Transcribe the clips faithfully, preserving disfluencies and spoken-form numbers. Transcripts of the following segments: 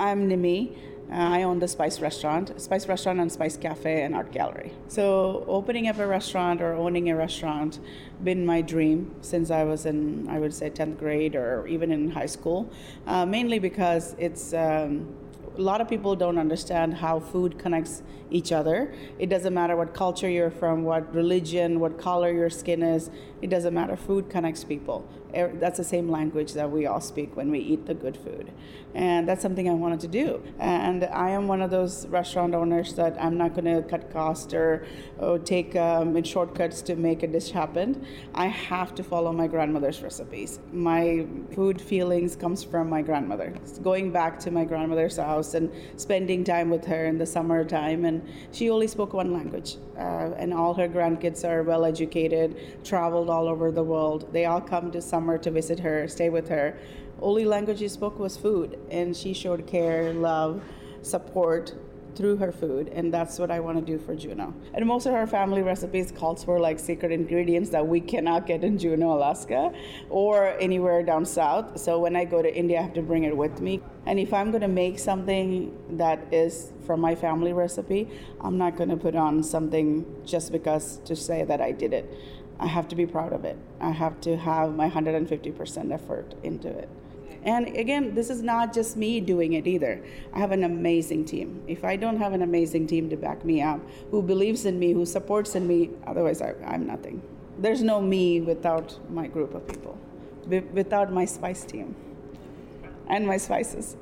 I'm Nimi. Uh, I own the Spice Restaurant, Spice Restaurant and Spice Cafe and Art Gallery. So opening up a restaurant or owning a restaurant been my dream since I was in, I would say, tenth grade or even in high school, uh, mainly because it's, um, a lot of people don't understand how food connects each other. It doesn't matter what culture you're from, what religion, what color your skin is. It doesn't matter. Food connects people. That's the same language that we all speak when we eat the good food. And that's something I wanted to do. And I am one of those restaurant owners that I'm not going to cut costs or, or take um, shortcuts to make a dish happen. I have to follow my grandmother's recipes. My food feelings comes from my grandmother. Going back to my grandmother's house and spending time with her in the summertime, and she only spoke one language. Uh, and all her grandkids are well educated, traveled all over the world. They all come to summer to visit her, stay with her. Only language she spoke was food, and she showed care, love, support through her food, and that's what I want to do for Juneau. And most of our family recipes calls for like secret ingredients that we cannot get in Juneau, Alaska, or anywhere down south. So when I go to India, I have to bring it with me. And if I'm going to make something that is from my family recipe, I'm not going to put on something just because to say that I did it. I have to be proud of it. I have to have my one hundred fifty percent effort into it. And again, this is not just me doing it either. I have an amazing team. If I don't have an amazing team to back me up, who believes in me, who supports in me, otherwise I, I'm nothing. There's no me without my group of people, without my spice team and my spices.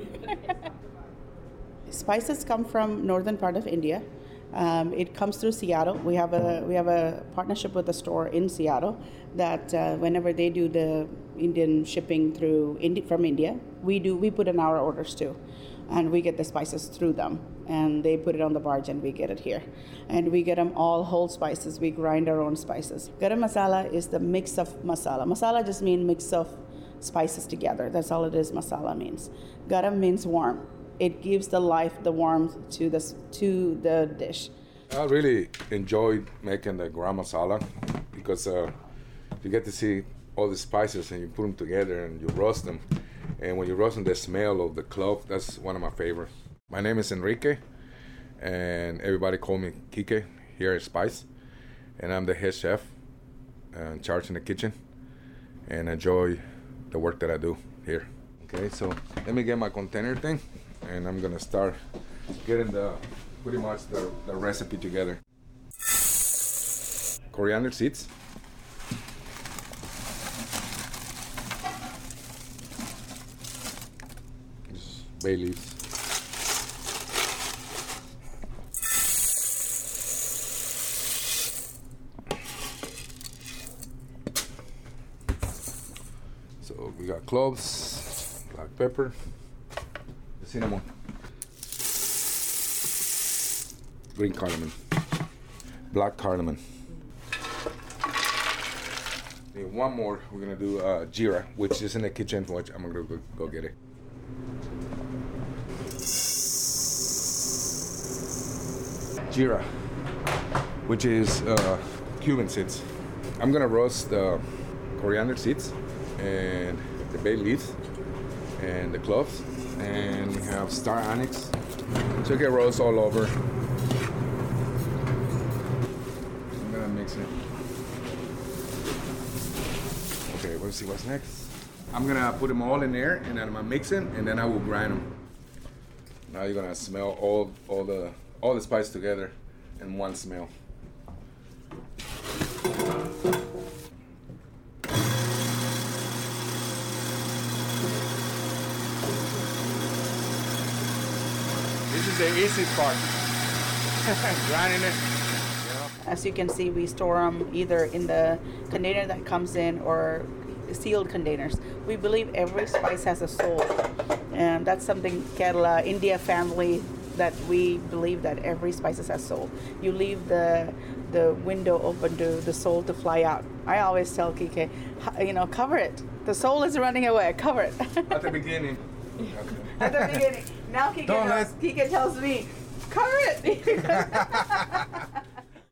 Spices come from northern part of India. Um, it comes through Seattle. We have a we have a partnership with a store in Seattle that uh, whenever they do the Indian shipping through Indi- from India, we do we put in our orders too, and we get the spices through them, and they put it on the barge and we get it here, and we get them all whole spices. We grind our own spices. Garam masala is the mix of masala. Masala just means mix of spices together. That's all it is. Masala means. Garam means warm. It gives the life, the warmth to the to the dish. I really enjoy making the garam masala because uh, you get to see all the spices and you put them together and you roast them. And when you roast them, the smell of the clove, that's one of my favorites. My name is Enrique, and everybody call me Kike here at Spice. And I'm the head chef uh, in charge in the kitchen, and enjoy the work that I do here. Okay, so let me get my container thing. And I'm gonna start getting the pretty much the, the recipe together. Coriander seeds. Just bay leaves. So we got cloves, black pepper, cinnamon, green cardamom, black cardamom. And one more, we're gonna do uh, jeera, which is in the kitchen, which I'm gonna go, go get it. Jeera, which is uh, cumin seeds. I'm gonna roast the coriander seeds and the bay leaves and the cloves. And we have star anise. So it roast all over. I'm gonna mix it. Okay, let's see what's next. I'm gonna put them all in there, and then I'm gonna mix it, and then I will grind them. Now you're gonna smell all all the all the spice together in one smell. This is the easy part, grinding it. You know? As you can see, we store them either in the container that comes in or sealed containers. We believe every spice has a soul, and that's something Kerala, India family, that we believe that every spice has a soul. You leave the the window open to the soul to fly out. I always tell Kike, you know, cover it. The soul is running away. Cover it. At the beginning. Okay. At the beginning. Now Kike, knows, Kike tells me, cover it.